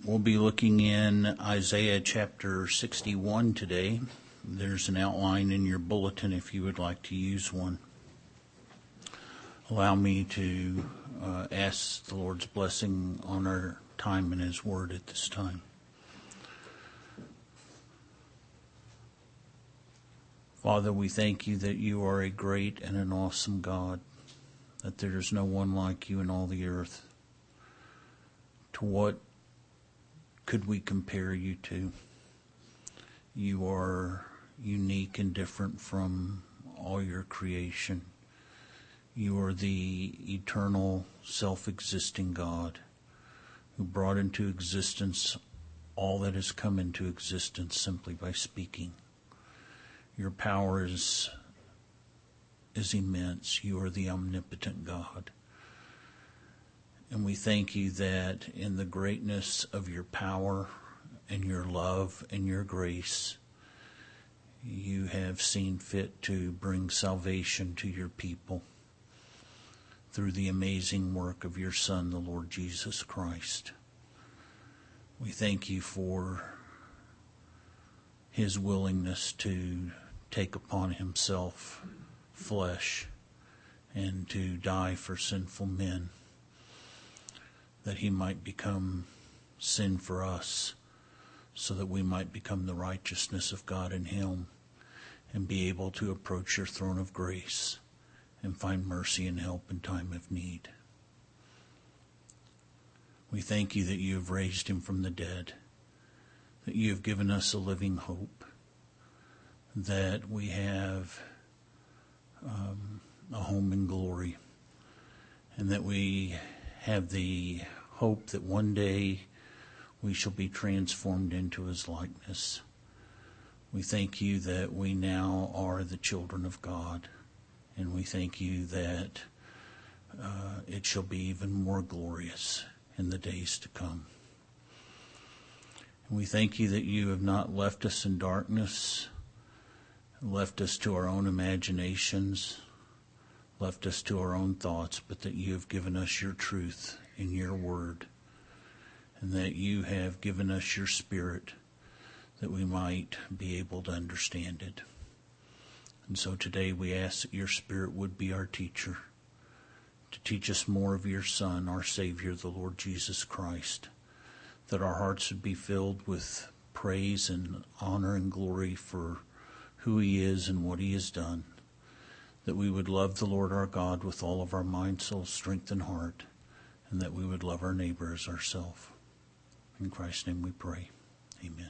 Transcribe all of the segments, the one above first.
We'll be looking in Isaiah chapter 61 today. There's an outline in your bulletin if you would like to use one. Allow me to ask the Lord's blessing on our time in His Word at this time. Father, we thank you that you are a great and an awesome God, that there is no one like you in all the earth. To what could we compare you to? You are unique and different from all your creation. You are the eternal, self-existing God who brought into existence all that has come into existence simply by speaking. Your power is immense. You are the omnipotent God. And we thank you that in the greatness of your power and your love and your grace, you have seen fit to bring salvation to your people through the amazing work of your Son, the Lord Jesus Christ. We thank you for his willingness to take upon himself flesh and to die for sinful men, that he might become sin for us, so that we might become the righteousness of God in him and be able to approach your throne of grace and find mercy and help in time of need. We thank you that you have raised him from the dead, that you have given us a living hope, that we have a home in glory, and that we have the hope that one day we shall be transformed into his likeness. We thank you that we now are the children of God, and we thank you that it shall be even more glorious in the days to come. And we thank you that you have not left us in darkness, left us to our own imaginations, left us to our own thoughts, but that you have given us your truth in your word, and that you have given us your Spirit that we might be able to understand it. And so today we ask that your Spirit would be our teacher, to teach us more of your Son, our Savior, the Lord Jesus Christ, that our hearts would be filled with praise and honor and glory for who he is and what he has done, that we would love the Lord our God with all of our mind, soul, strength, and heart, and that we would love our neighbor as ourselves. In Christ's name we pray. Amen.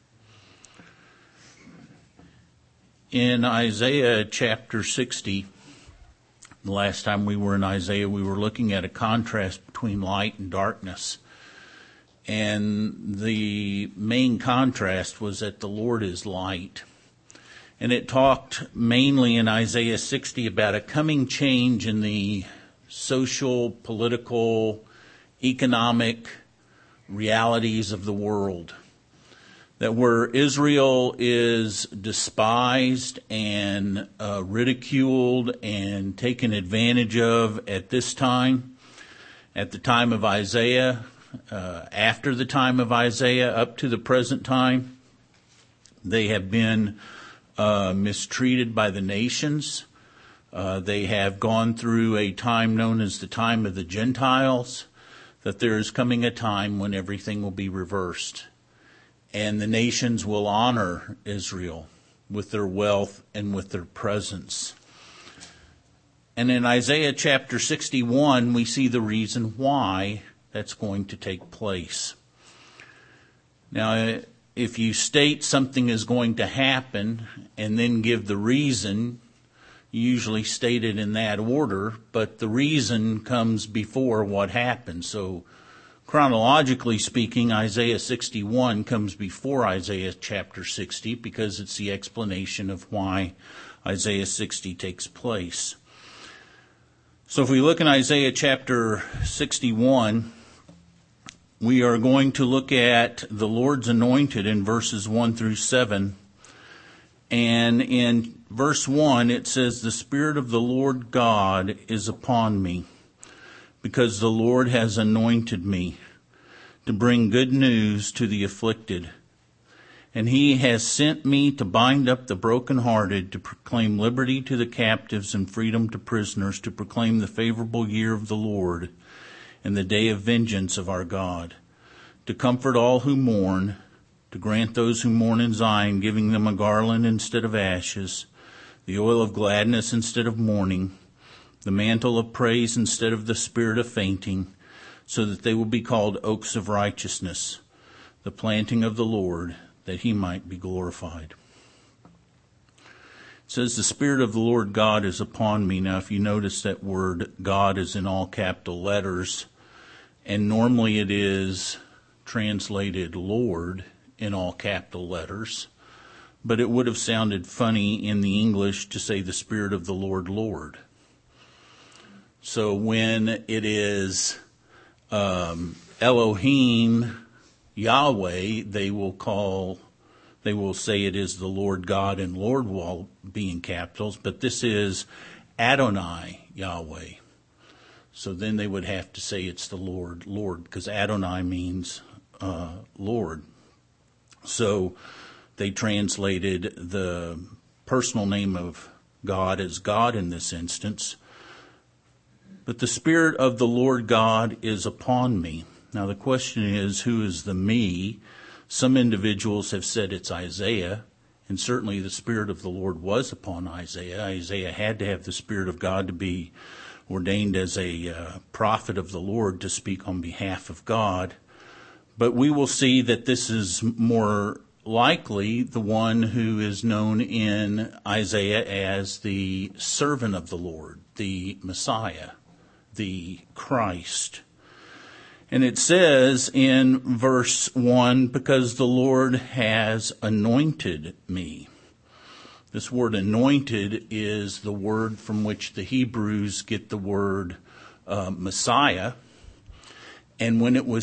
In Isaiah chapter 60, the last time we were in Isaiah, we were looking at a contrast between light and darkness. And the main contrast was that the Lord is light. And it talked mainly in Isaiah 60 about a coming change in the social, political, economic realities of the world. That where Israel is despised and ridiculed and taken advantage of at this time, at the time of Isaiah, after the time of Isaiah, up to the present time, they have been mistreated by the nations. They have gone through a time known as the time of the Gentiles, that there is coming a time when everything will be reversed. And the nations will honor Israel with their wealth and with their presence. And in Isaiah chapter 61, we see the reason why that's going to take place. Now, if you state something is going to happen and then give the reason, you usually state it in that order, but the reason comes before what happened. So chronologically speaking, Isaiah 61 comes before Isaiah chapter 60 because it's the explanation of why Isaiah 60 takes place. So if we look in Isaiah chapter 61, we are going to look at the Lord's anointed in verses 1 through 7. And in verse 1, it says, "The Spirit of the Lord God is upon me, because the Lord has anointed me to bring good news to the afflicted. And he has sent me to bind up the brokenhearted, to proclaim liberty to the captives and freedom to prisoners, to proclaim the favorable year of the Lord and the day of vengeance of our God, to comfort all who mourn, to grant those who mourn in Zion, giving them a garland instead of ashes, the oil of gladness instead of mourning, the mantle of praise instead of the spirit of fainting, so that they will be called oaks of righteousness, the planting of the Lord, that he might be glorified. It says, the Spirit of the Lord God is upon me. Now, if you notice, that word God is in all capital letters, and normally it is translated Lord in all capital letters, but it would have sounded funny in the English to say the Spirit of the Lord, Lord. So when it is Elohim, Yahweh, they will say it is the Lord God, and Lord will be in capitals, but this is Adonai Yahweh. So then they would have to say it's the Lord, Lord, because Adonai means Lord. So they translated the personal name of God as God in this instance. But the Spirit of the Lord God is upon me. Now the question is, who is the me? Some individuals have said it's Isaiah, and certainly the Spirit of the Lord was upon Isaiah. Isaiah had to have the Spirit of God to be ordained as a prophet of the Lord to speak on behalf of God. But we will see that this is more likely the one who is known in Isaiah as the servant of the Lord, the Messiah, the Christ. And it says in verse 1, because the Lord has anointed me. This word anointed is the word from which the Hebrews get the word Messiah. And when it was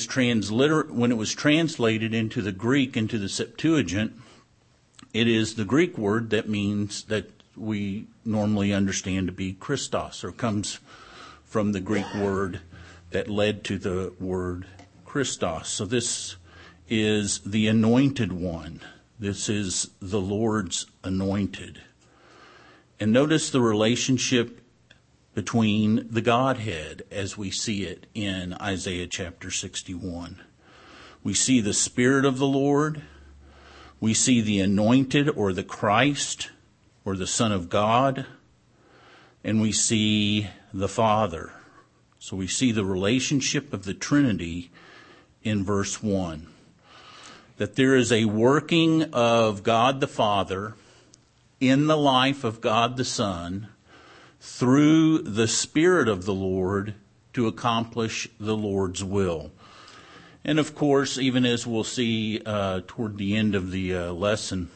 translated into the Greek, into the Septuagint, it is the Greek word that means that we normally understand to be Christos, or comes from the Greek word that led to the word Christos. So this is the anointed one. This is the Lord's anointed. And notice the relationship between the Godhead as we see it in Isaiah chapter 61. We see the Spirit of the Lord. We see the anointed, or the Christ, or the Son of God. And we see the Father. So we see the relationship of the Trinity in verse 1. That there is a working of God the Father in the life of God the Son through the Spirit of the Lord to accomplish the Lord's will. And of course, even as we'll see toward the end of the lesson,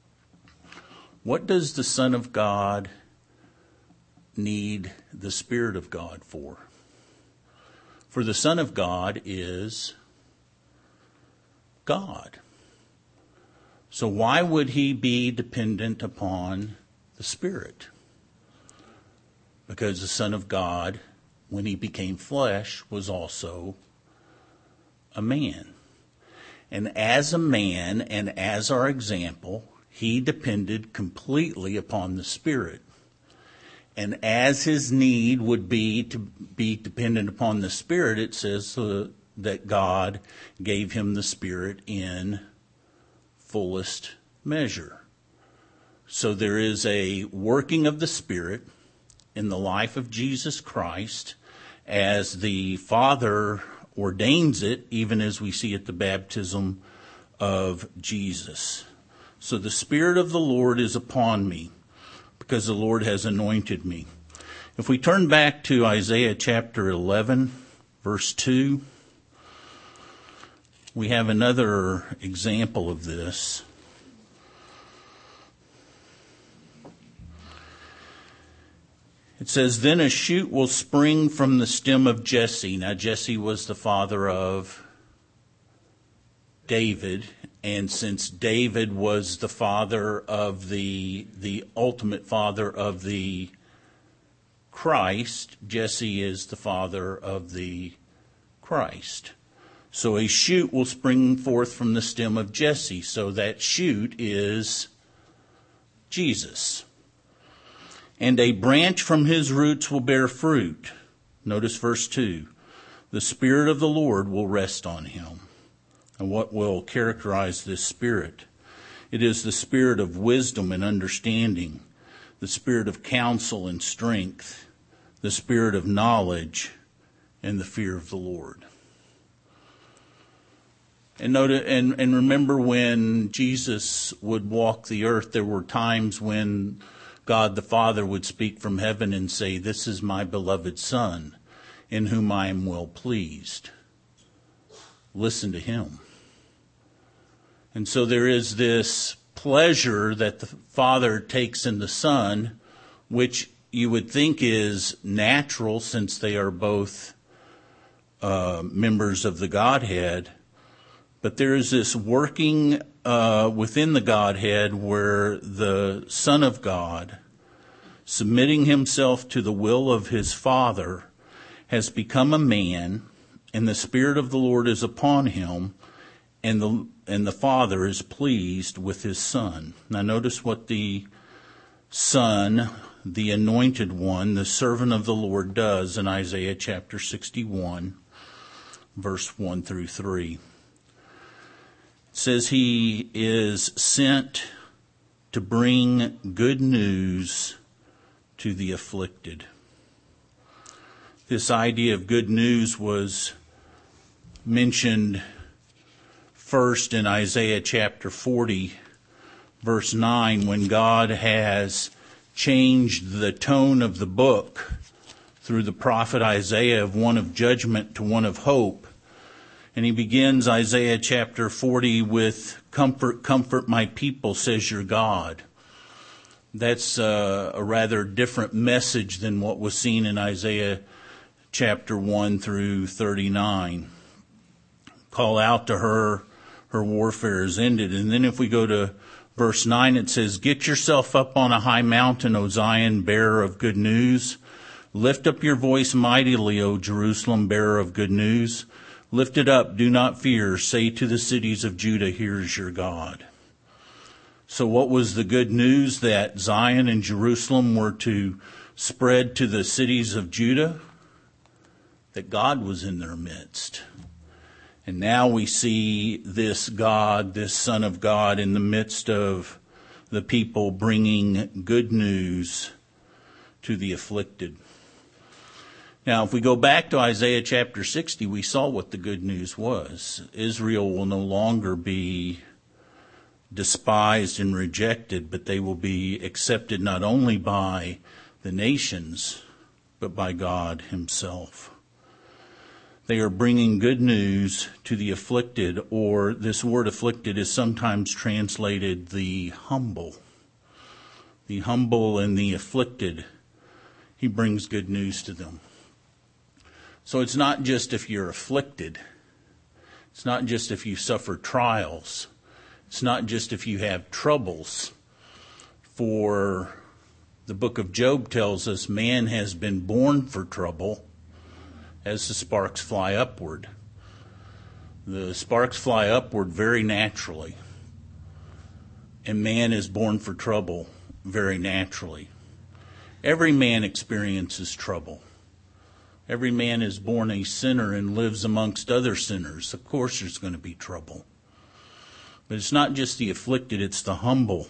what does the Son of God need the Spirit of God for? For the Son of God is God. So why would he be dependent upon the Spirit? Because the Son of God, when he became flesh, was also a man. And as a man, and as our example, he depended completely upon the Spirit. And as his need would be to be dependent upon the Spirit, it says that God gave him the Spirit in fullest measure. So there is a working of the Spirit in the life of Jesus Christ as the Father ordains it, even as we see at the baptism of Jesus. So the Spirit of the Lord is upon me, because the Lord has anointed me. If we turn back to Isaiah chapter 11, verse 2, we have another example of this. It says, then a shoot will spring from the stem of Jesse. Now Jesse was the father of David, and since David was the father of the ultimate father of the Christ, Jesse is the father of the Christ. So a shoot will spring forth from the stem of Jesse. So that shoot is Jesus. And a branch from his roots will bear fruit. Notice verse 2. The Spirit of the Lord will rest on him. And what will characterize this Spirit? It is the Spirit of wisdom and understanding, the Spirit of counsel and strength, the Spirit of knowledge, and the fear of the Lord. And remember, when Jesus would walk the earth, there were times when God the Father would speak from heaven and say, "This is my beloved Son, in whom I am well pleased." Listen to him. And so there is this pleasure that the Father takes in the Son, which you would think is natural since they are both members of the Godhead. But there is this working within the Godhead where the Son of God, submitting himself to the will of his Father, has become a man, and the Spirit of the Lord is upon him, and the Father is pleased with his Son. Now notice what the Son, the Anointed One, the servant of the Lord, does in Isaiah chapter 61, verse 1 through 3. It says he is sent to bring good news to the afflicted. This idea of good news was mentioned first in Isaiah chapter 40, verse 9, when God has changed the tone of the book through the prophet Isaiah of one of judgment to one of hope. And he begins Isaiah chapter 40 with, "Comfort, comfort my people, says your God." That's a rather different message than what was seen in Isaiah chapter 1 through 39. Call out to her, her warfare is ended. And then if we go to verse 9, it says, "Get yourself up on a high mountain, O Zion, bearer of good news. Lift up your voice mightily, O Jerusalem, bearer of good news. Lift it up, do not fear. Say to the cities of Judah, here is your God." So what was the good news that Zion and Jerusalem were to spread to the cities of Judah? That God was in their midst. And now we see this God, this Son of God, in the midst of the people, bringing good news to the afflicted. Now, if we go back to Isaiah chapter 60, we saw what the good news was. Israel will no longer be despised and rejected, but they will be accepted not only by the nations, but by God himself. They are bringing good news to the afflicted, or this word afflicted is sometimes translated the humble. The humble and the afflicted, he brings good news to them. So it's not just if you're afflicted. It's not just if you suffer trials. It's not just if you have troubles. For the book of Job tells us man has been born for trouble as the sparks fly upward. The sparks fly upward very naturally. And man is born for trouble very naturally. Every man experiences trouble. Every man is born a sinner and lives amongst other sinners. Of course there's going to be trouble. But it's not just the afflicted, it's the humble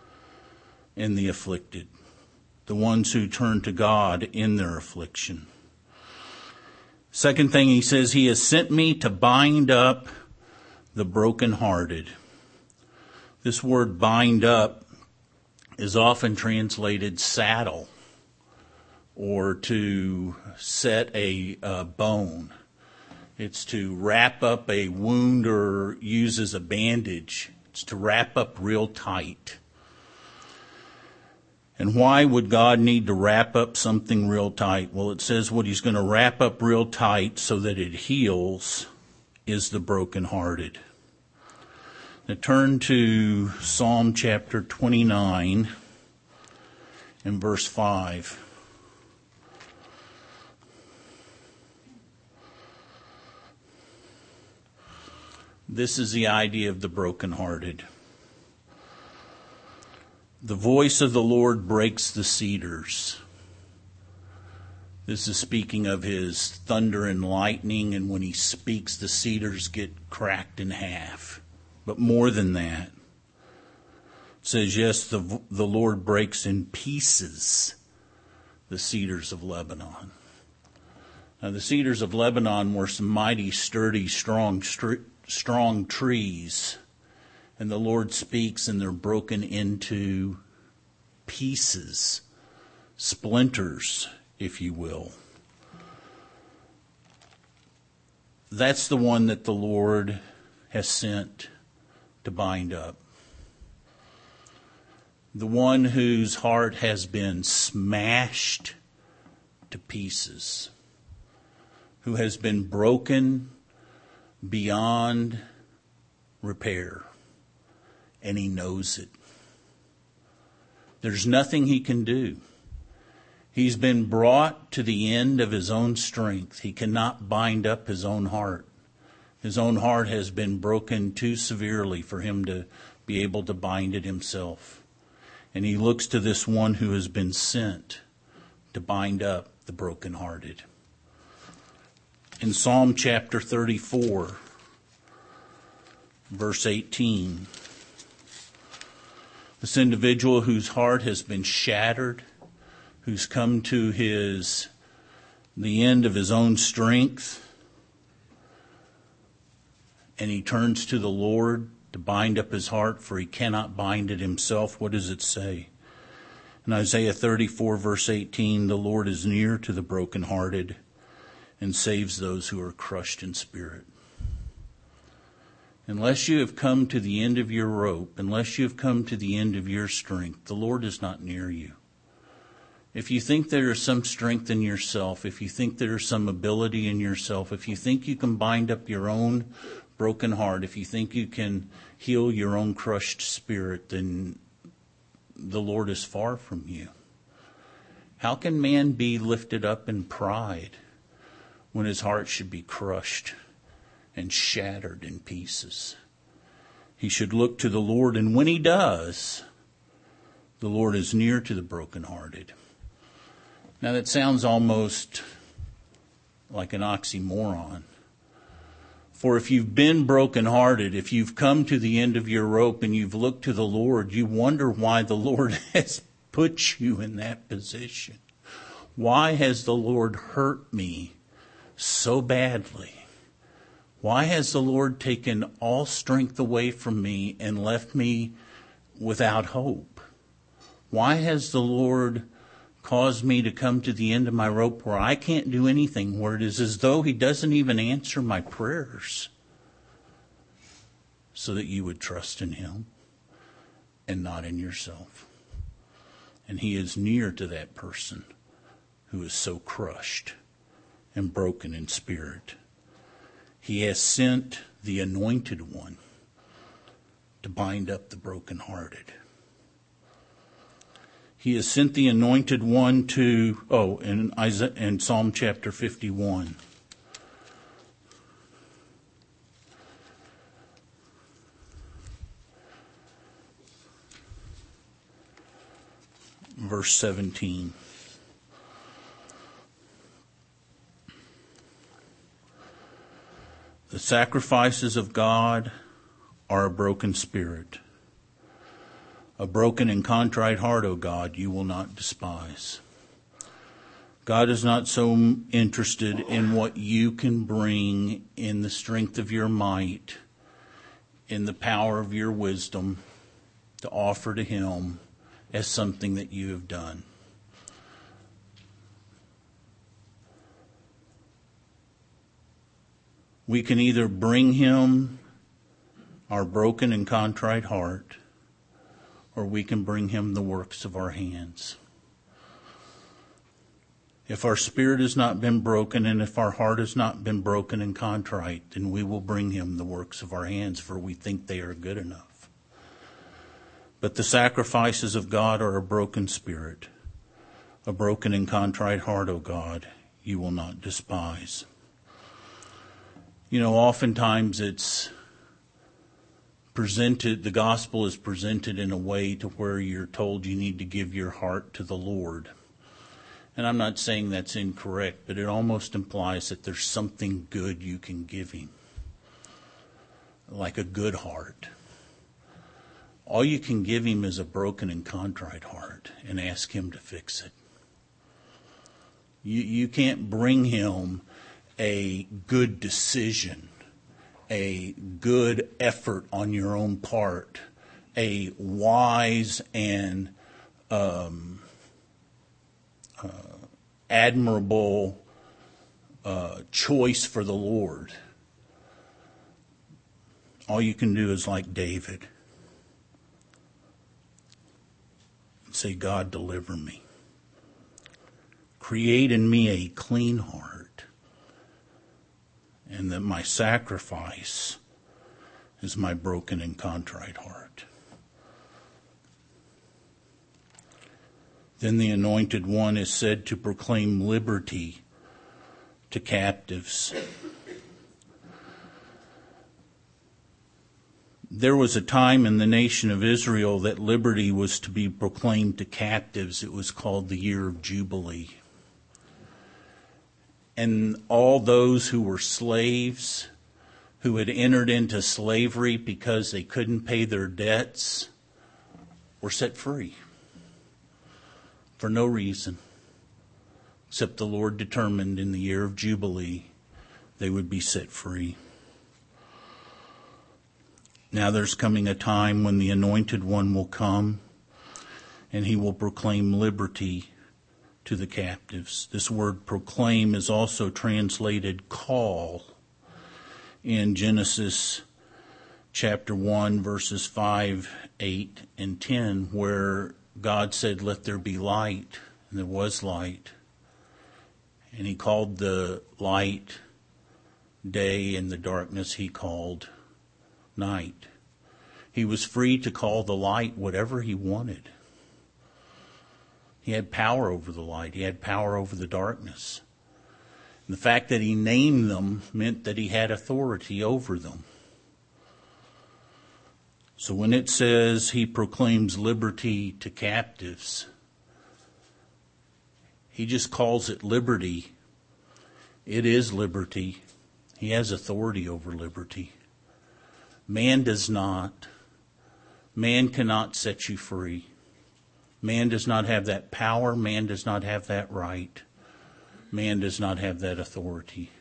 and the afflicted. The ones who turn to God in their affliction. Second thing he says, he has sent me to bind up the brokenhearted. This word bind up is often translated saddle, or to set a bone. It's to wrap up a wound or use as a bandage. It's to wrap up real tight. And why would God need to wrap up something real tight? Well, it says what he's going to wrap up real tight so that it heals is the brokenhearted. Now turn to Psalm chapter 29 and verse 5. This is the idea of the brokenhearted. The voice of the Lord breaks the cedars. This is speaking of his thunder and lightning, and when he speaks, the cedars get cracked in half. But more than that, it says, yes, the Lord breaks in pieces the cedars of Lebanon. Now, the cedars of Lebanon were some mighty, sturdy, strong trees. And the Lord speaks, and they're broken into pieces, splinters, if you will. That's the one that the Lord has sent to bind up. The one whose heart has been smashed to pieces, who has been broken beyond repair. And he knows it. There's nothing he can do. He's been brought to the end of his own strength. He cannot bind up his own heart. His own heart has been broken too severely for him to be able to bind it himself. And he looks to this one who has been sent to bind up the brokenhearted. In Psalm chapter 34, verse 18, this individual whose heart has been shattered, who's come to the end of his own strength, and he turns to the Lord to bind up his heart, for he cannot bind it himself. What does it say? In Isaiah 34, verse 18, the Lord is near to the brokenhearted and saves those who are crushed in spirit. Unless you have come to the end of your rope, unless you have come to the end of your strength, the Lord is not near you. If you think there is some strength in yourself, if you think there is some ability in yourself, if you think you can bind up your own broken heart, if you think you can heal your own crushed spirit, then the Lord is far from you. How can man be lifted up in pride when his heart should be crushed and shattered in pieces? He should look to the Lord, and when he does, the Lord is near to the brokenhearted. Now that sounds almost like an oxymoron. For if you've been brokenhearted, if you've come to the end of your rope and you've looked to the Lord, you wonder why the Lord has put you in that position. Why has the Lord hurt me so badly? Why has the Lord taken all strength away from me and left me without hope? Why has the Lord caused me to come to the end of my rope where I can't do anything, where it is as though he doesn't even answer my prayers? So that you would trust in him and not in yourself. And he is near to that person who is so crushed and broken in spirit. He has sent the anointed one to bind up the brokenhearted. He has sent the anointed one in Psalm chapter 51. Verse 17. The sacrifices of God are a broken spirit. A broken and contrite heart, O God, you will not despise. God is not so interested in what you can bring in the strength of your might, in the power of your wisdom to offer to him as something that you have done. We can either bring him our broken and contrite heart, or we can bring him the works of our hands. If our spirit has not been broken, and if our heart has not been broken and contrite, then we will bring him the works of our hands, for we think they are good enough. But the sacrifices of God are a broken spirit. A broken and contrite heart, O God, you will not despise. You know, oftentimes it's the gospel is presented in a way to where you're told you need to give your heart to the Lord. And I'm not saying that's incorrect, but it almost implies that there's something good you can give him, like a good heart. All you can give him is a broken and contrite heart and ask him to fix it. You can't bring him a good decision, a good effort on your own part, a wise and admirable choice for the Lord. All you can do is like David. Say, God, deliver me. Create in me a clean heart, and that my sacrifice is my broken and contrite heart. Then the Anointed One is said to proclaim liberty to captives. There was a time in the nation of Israel that liberty was to be proclaimed to captives. It was called the Year of Jubilee. And all those who were slaves, who had entered into slavery because they couldn't pay their debts, were set free. For no reason, except the Lord determined in the Year of Jubilee they would be set free. Now there's coming a time when the Anointed One will come and he will proclaim liberty to the captives. This word proclaim is also translated call in Genesis chapter 1 verses 5, 8, and 10, where God said, "Let there be light," and there was light. And he called the light day, and the darkness he called night. He was free to call the light whatever he wanted. He had power over the light. He had power over the darkness. And the fact that he named them meant that he had authority over them. So when it says he proclaims liberty to captives, he just calls it liberty. It is liberty. He has authority over liberty. Man does not. Man cannot set you free. Man does not have that power. Man does not have that right. Man does not have that authority.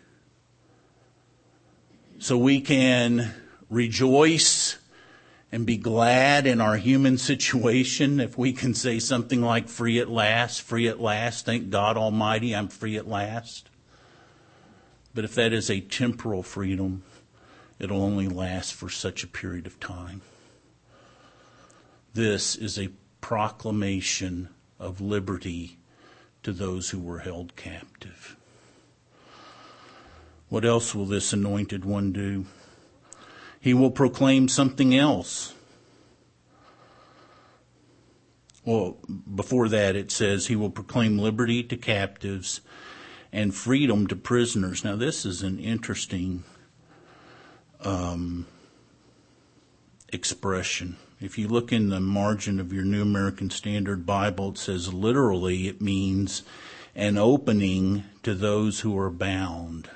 So we can rejoice and be glad in our human situation if we can say something like, free at last, thank God Almighty, I'm free at last. But if that is a temporal freedom, it'll only last for such a period of time. This is a proclamation of liberty to those who were held captive. What else will this Anointed One do? He will proclaim something else. Well, before that it says he will proclaim liberty to captives and freedom to prisoners. Now this is an interesting expression. If you look in the margin of your New American Standard Bible, it says literally it means an opening to those who are bound.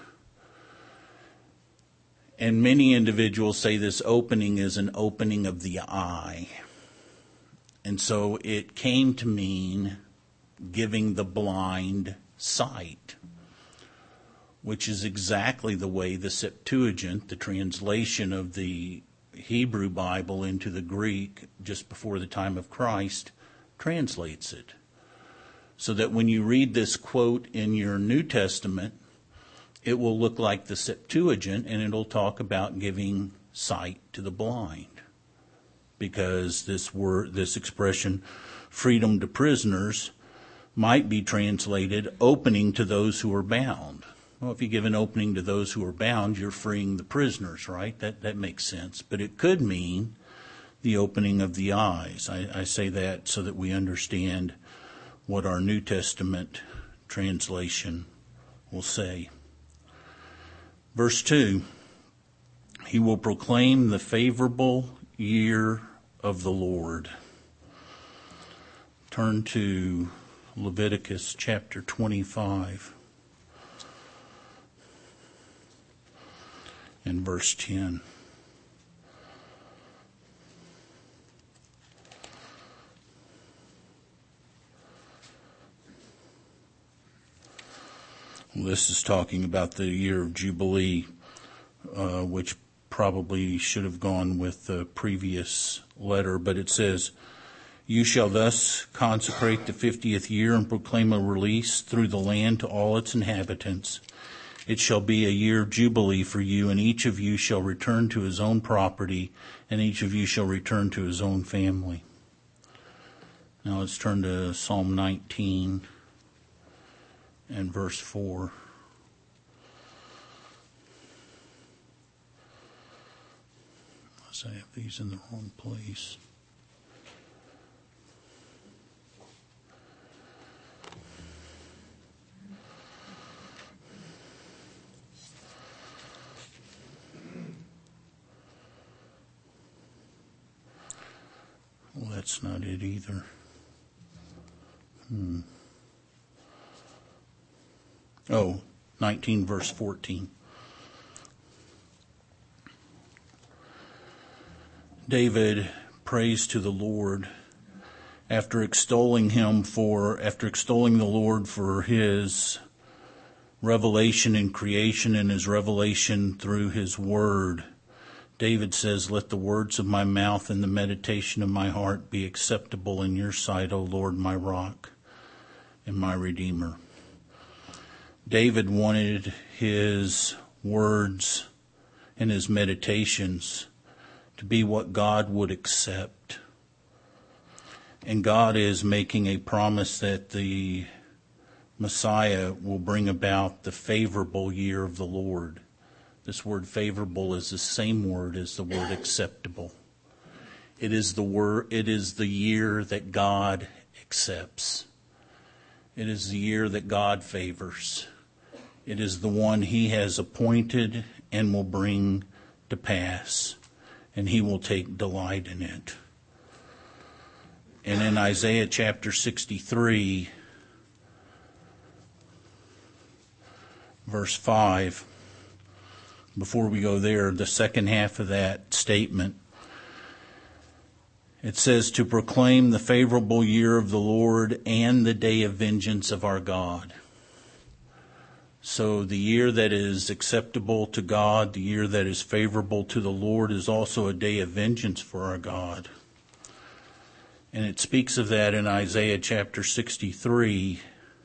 And many individuals say this opening is an opening of the eye. And so it came to mean giving the blind sight, which is exactly the way the Septuagint, the translation of the Hebrew Bible into the Greek just before the time of Christ, translates it. So that when you read this quote in your New Testament, it will look like the Septuagint, and it'll talk about giving sight to the blind. Because this expression, freedom to prisoners, might be translated opening to those who are bound. Well, if you give an opening to those who are bound, you're freeing the prisoners, right? That makes sense. But it could mean the opening of the eyes. I say that so that we understand what our New Testament translation will say. Verse 2, he will proclaim the favorable year of the Lord. Turn to Leviticus chapter 25 and verse 10. This is talking about the year of Jubilee, which probably should have gone with the previous letter, but it says, "You shall thus consecrate the 50th year and proclaim a release through the land to all its inhabitants. It shall be a year of Jubilee for you, and each of you shall return to his own property, and each of you shall return to his own family." Now let's turn to Psalm 19 and verse 4. I have these in the wrong place. Well, that's not it either. Oh, 19 verse 14. David prays to the Lord after extolling the Lord for his revelation in creation and his revelation through his word. David says, "Let the words of my mouth and the meditation of my heart be acceptable in your sight, O Lord, my rock and my redeemer." David wanted his words and his meditations to be what God would accept. And God is making a promise that the Messiah will bring about the favorable year of the Lord. This word favorable is the same word as the word acceptable. It is the year that God accepts. It is the year that God favors. It is the one he has appointed and will bring to pass, and he will take delight in it. And in Isaiah chapter 63, verse 5, before we go there, the second half of that statement, it says, "To proclaim the favorable year of the Lord and the day of vengeance of our God." So the year that is acceptable to God, the year that is favorable to the Lord, is also a day of vengeance for our God. And it speaks of that in Isaiah chapter 63.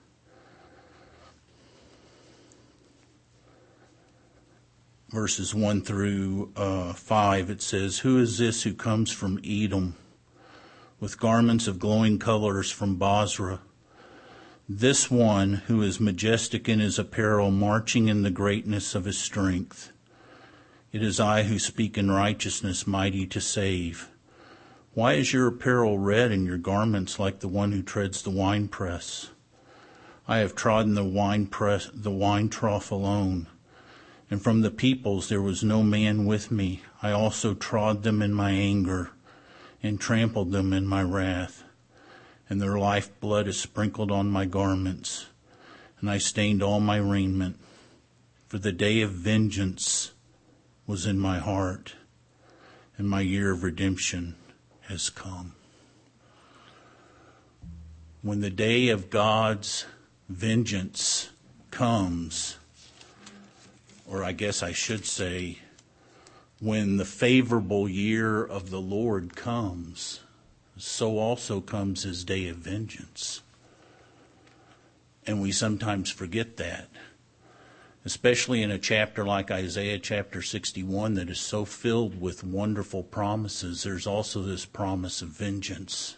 Verses 1 through 5, it says, "Who is this who comes from Edom with garments of glowing colors from Bozrah? This one who is majestic in his apparel, marching in the greatness of his strength. It is I who speak in righteousness, mighty to save. Why is your apparel red and your garments like the one who treads the winepress? I have trodden the wine trough alone, and from the peoples there was no man with me. I also trod them in my anger and trampled them in my wrath. And their lifeblood is sprinkled on my garments, and I stained all my raiment. For the day of vengeance was in my heart, and my year of redemption has come." When the day of God's vengeance comes, or I guess I should say, when the favorable year of the Lord comes, so also comes his day of vengeance. And we sometimes forget that, especially in a chapter like Isaiah chapter 61 that is so filled with wonderful promises. There's also this promise of vengeance.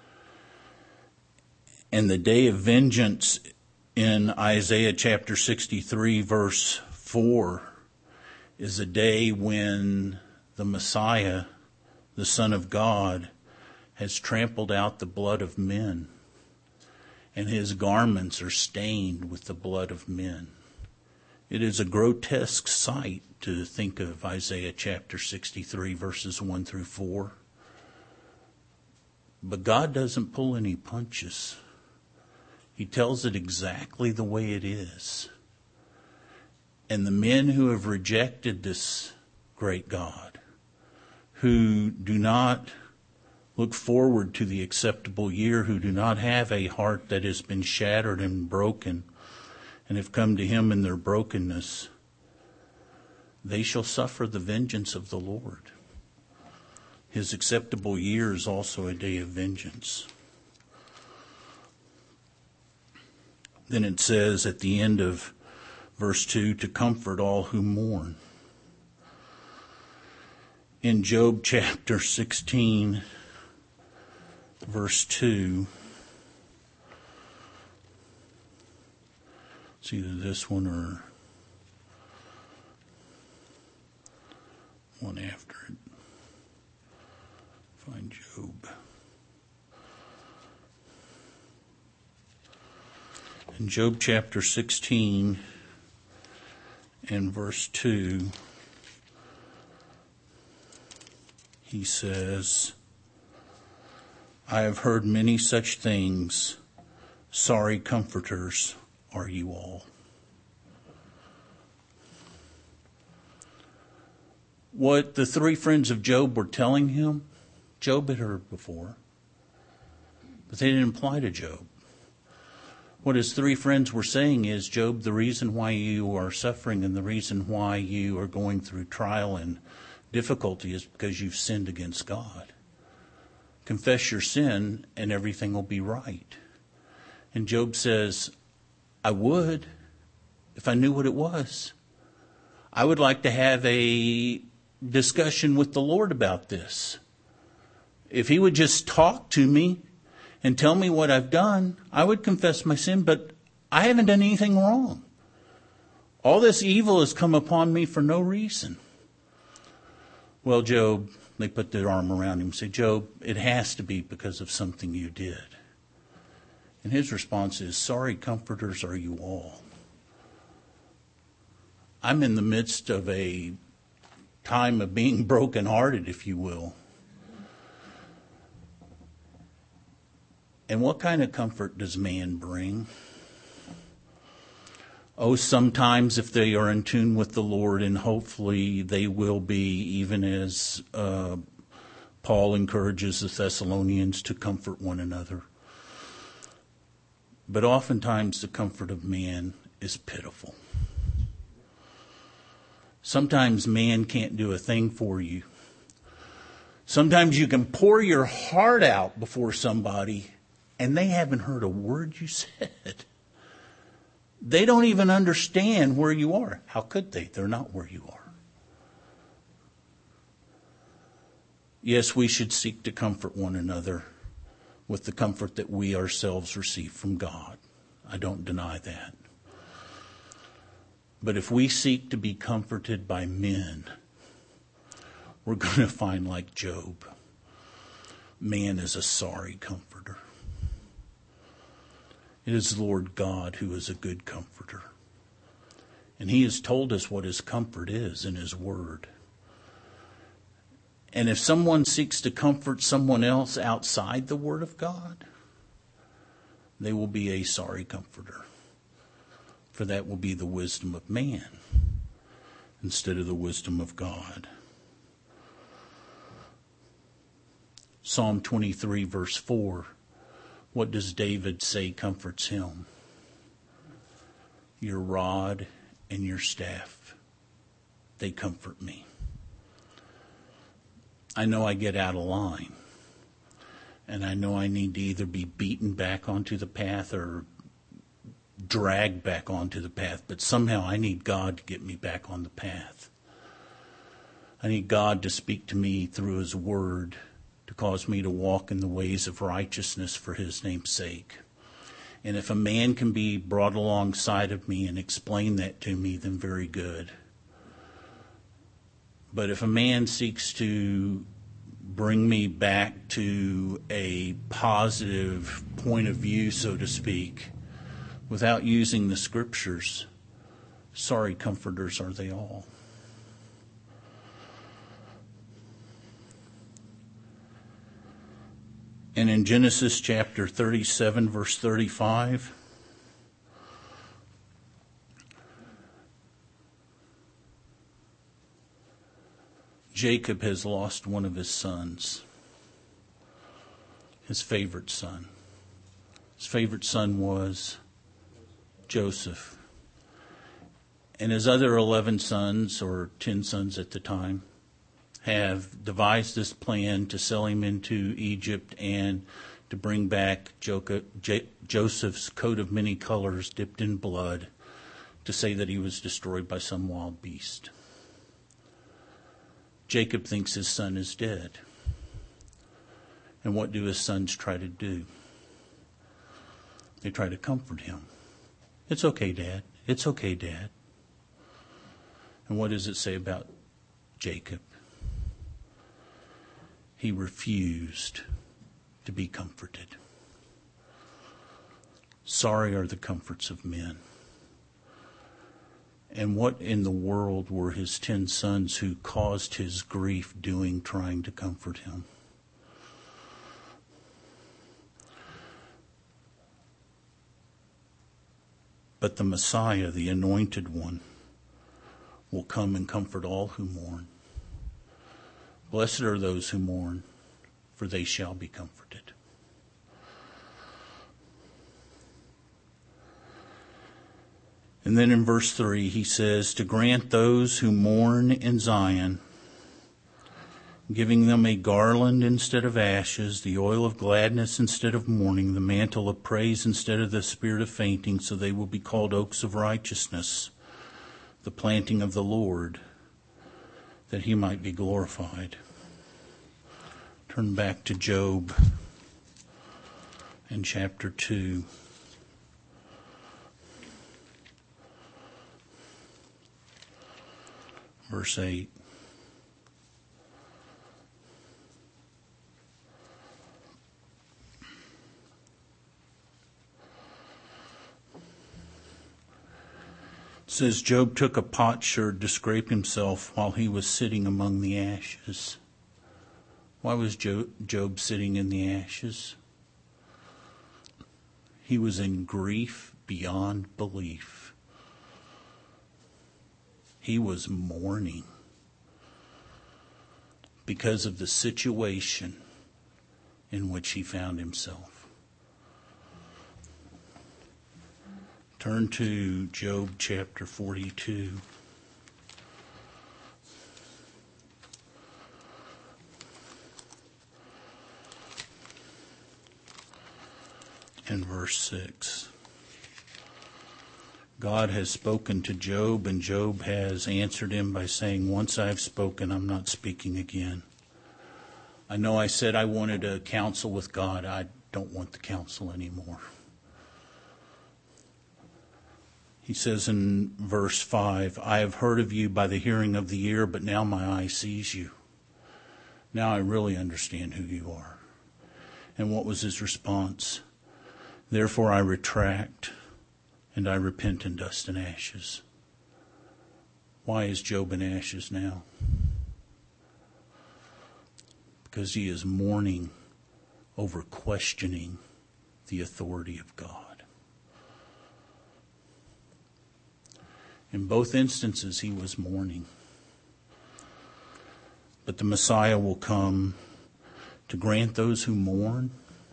And the day of vengeance in Isaiah chapter 63 verse 4 is a day when the Messiah, the Son of God, has trampled out the blood of men, and his garments are stained with the blood of men. It is a grotesque sight to think of Isaiah chapter 63, verses 1 through 4. But God doesn't pull any punches. He tells it exactly the way it is. And the men who have rejected this great God, who do not look forward to the acceptable year, who do not have a heart that has been shattered and broken, and have come to him in their brokenness, they shall suffer the vengeance of the Lord. His acceptable year is also a day of vengeance. Then it says at the end of verse 2, to comfort all who mourn. In Job chapter 16, verse 2, it's either this one or one after it. Find Job. In Job chapter 16 and verse 2, he says, I have heard many such things. Sorry comforters are you all. What the three friends of Job were telling him, Job had heard before, but they didn't apply to Job. What his three friends were saying is, Job, the reason why you are suffering and the reason why you are going through trial and difficulty is because you've sinned against God. Confess your sin and everything will be right. And Job says, I would if I knew what it was. I would like to have a discussion with the Lord about this. If he would just talk to me and tell me what I've done, I would confess my sin, but I haven't done anything wrong. All this evil has come upon me for no reason. Well, Job, they put their arm around him and say, Job, it has to be because of something you did. And his response is, sorry comforters are you all. I'm in the midst of a time of being brokenhearted, if you will. And what kind of comfort does man bring? Oh, sometimes if they are in tune with the Lord, and hopefully they will be, even as Paul encourages the Thessalonians to comfort one another. But oftentimes the comfort of man is pitiful. Sometimes man can't do a thing for you. Sometimes you can pour your heart out before somebody and they haven't heard a word you said. They don't even understand where you are. How could they? They're not where you are. Yes, we should seek to comfort one another with the comfort that we ourselves receive from God. I don't deny that. But if we seek to be comforted by men, we're going to find, like Job, man is a sorry comforter. It is the Lord God who is a good comforter. And he has told us what his comfort is in his word. And if someone seeks to comfort someone else outside the word of God, they will be a sorry comforter. For that will be the wisdom of man instead of the wisdom of God. Psalm 23 verse 4. What does David say comforts him? Your rod and your staff, they comfort me. I know I get out of line. And I know I need to either be beaten back onto the path or dragged back onto the path. But somehow I need God to get me back on the path. I need God to speak to me through his word, to cause me to walk in the ways of righteousness for his name's sake. And if a man can be brought alongside of me and explain that to me, then very good. But if a man seeks to bring me back to a positive point of view, so to speak, without using the scriptures, Sorry comforters are they all. And in Genesis chapter 37, verse 35, Jacob has lost one of his sons, his favorite son. His favorite son was Joseph. And his other 11 sons, or 10 sons at the time, have devised this plan to sell him into Egypt and to bring back Joseph's coat of many colors dipped in blood to say that he was destroyed by some wild beast. Jacob thinks his son is dead. And what do his sons try to do? They try to comfort him. It's okay, Dad. It's okay, Dad. And what does it say about Jacob? He refused to be comforted. Sorry are the comforts of men. And what in the world were his 10 sons who caused his grief doing, trying to comfort him? But the Messiah, the Anointed One, will come and comfort all who mourn. Blessed are those who mourn, for they shall be comforted. And then in verse 3, he says, to grant those who mourn in Zion, giving them a garland instead of ashes, the oil of gladness instead of mourning, the mantle of praise instead of the spirit of fainting, so they will be called oaks of righteousness, the planting of the Lord, that he might be glorified. Turn back to Job in chapter 2. Verse 8. It says, Job took a potsherd to scrape himself while he was sitting among the ashes. Why was Job sitting in the ashes? He was in grief beyond belief. He was mourning because of the situation in which he found himself. Turn to Job chapter 42. And verse 6. God has spoken to Job, and Job has answered him by saying, once I have spoken, I'm not speaking again. I know I said I wanted a counsel with God. I don't want the counsel anymore. He says in verse 5, I have heard of you by the hearing of the ear, but now my eye sees you. Now I really understand who you are. And what was his response? Therefore I retract, and I repent in dust and ashes. Why is Job in ashes now? Because he is mourning over questioning the authority of God. In both instances, he was mourning. But the Messiah will come to grant those who mourn.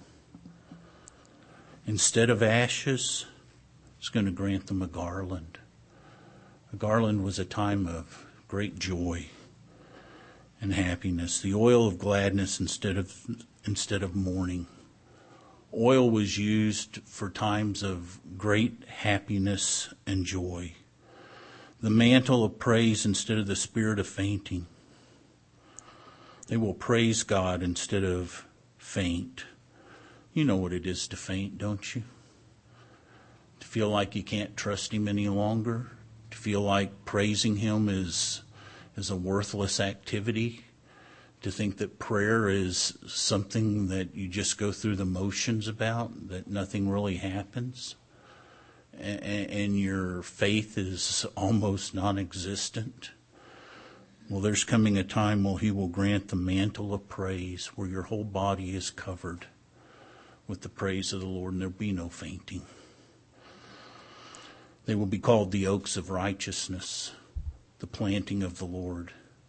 Instead of ashes, he's going to grant them a garland. A garland was a time of great joy and happiness. The oil of gladness instead of mourning. Oil was used for times of great happiness and joy. The mantle of praise instead of the spirit of fainting. They will praise God instead of faint. You know what it is to faint, don't you? To feel like you can't trust him any longer. To feel like praising him is a worthless activity. To think that prayer is something that you just go through the motions about, that nothing really happens. and your faith is almost non-existent, well, there's coming a time where he will grant the mantle of praise where your whole body is covered with the praise of the Lord, and there'll be no fainting. They will be called the oaks of righteousness, the planting of the Lord.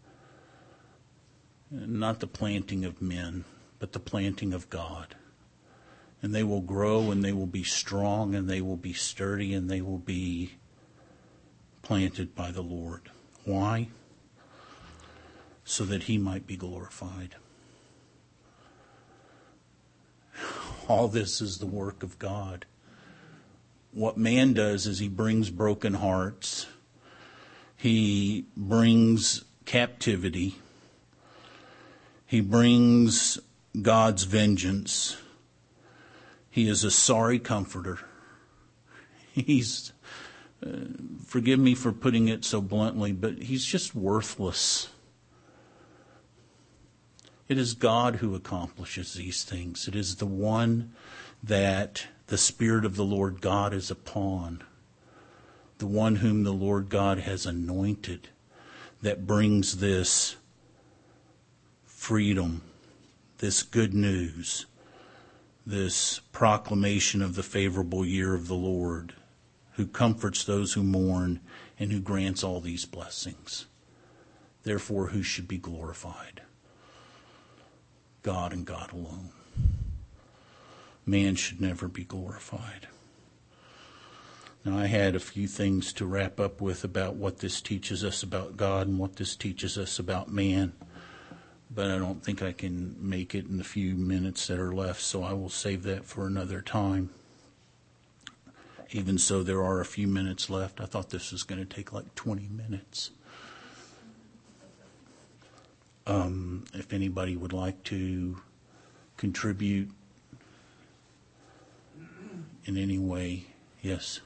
Not the planting of men, but the planting of God. And they will grow, and they will be strong, and they will be sturdy, and they will be planted by the Lord. Why? So that he might be glorified. All this is the work of God. What man does is he brings broken hearts. He brings captivity. He brings God's vengeance. He is a sorry comforter. He's, forgive me for putting it so bluntly, but he's just worthless. It is God who accomplishes these things. It is the one that the Spirit of the Lord God is upon, the one whom the Lord God has anointed, that brings this freedom, this good news, this proclamation of the favorable year of the Lord, who comforts those who mourn and who grants all these blessings. Therefore, who should be glorified? God and God alone. Man should never be glorified. Now, I had a few things to wrap up with about what this teaches us about God and what this teaches us about man, but I don't think I can make it in the few minutes that are left, so I will save that for another time. Even so, there are a few minutes left. I thought this was going to take like 20 minutes. If anybody would like to contribute in any way, yes.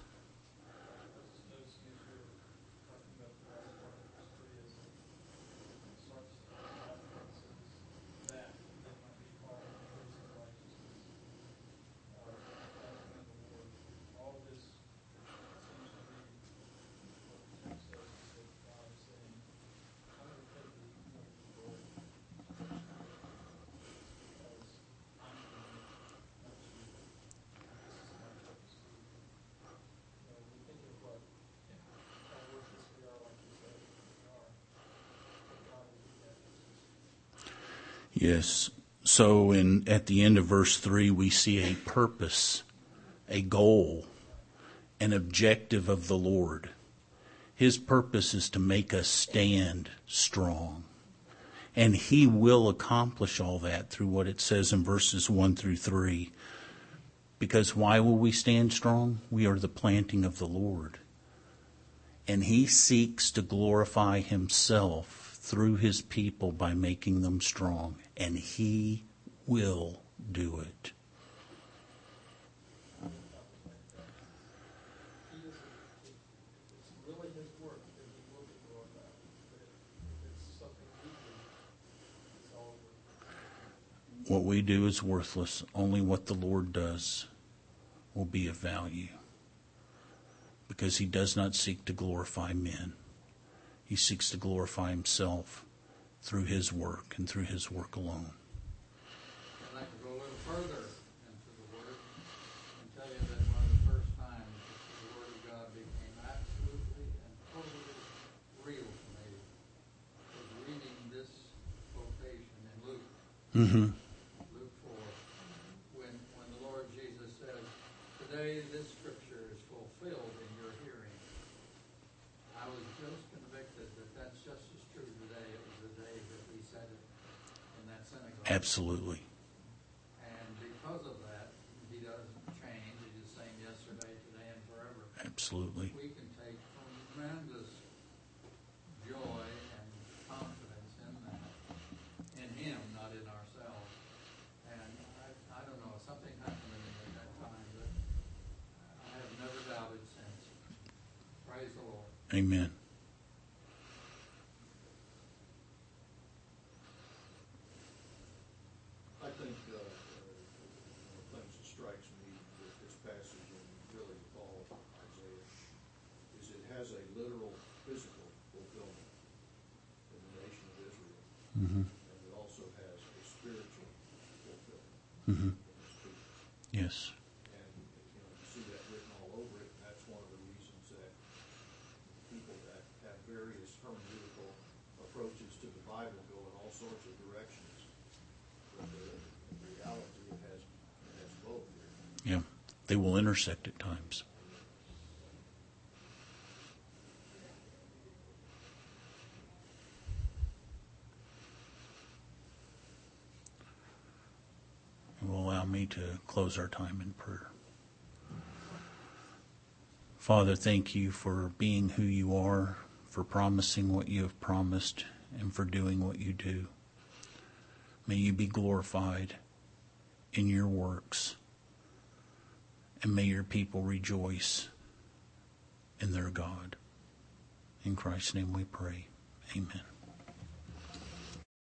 Yes. So at the end of verse 3, we see a purpose, a goal, an objective of the Lord. His purpose is to make us stand strong. And he will accomplish all that through what it says in verses 1 through 3. Because why will we stand strong? We are the planting of the Lord. And he seeks to glorify himself through his people by making them strong. And he will do it. What we do is worthless. Only what the Lord does will be of value. Because he does not seek to glorify men. He seeks to glorify himself through his work and through his work alone. I'd like to go a little further into the Word and tell you that one of the first times that the Word of God became absolutely and totally real to me was reading this quotation in Luke. Mm-hmm. Luke 4, when the Lord Jesus said, "Today this scripture is fulfilled in your hearing." I was just convicted that that's just as true today. It was the day that he said it in that synagogue. Absolutely. And because of that, he doesn't change. He's the same yesterday, today, and forever. Absolutely. We can take tremendous joy and confidence in that, in him, not in ourselves. And I don't know, something happened to me at that time that I have never doubted since. Praise the Lord. Amen. I think one of the things that strikes me with this passage and really all of has a literal, physical fulfillment in the nation of Israel. Mm-hmm. And it also has a spiritual fulfillment Mm-hmm. in his people. Yes. And you see that written all over it, and that's one of the reasons that people that have various hermeneutical approaches to the Bible go in all sorts of directions. But in reality, it has both here. Yeah. They will intersect at times. Will allow me to close our time in prayer. Father, thank you for being who you are, for promising what you have promised, and for doing what you do. May you be glorified in your works, and may your people rejoice in their God. In Christ's name we pray. Amen.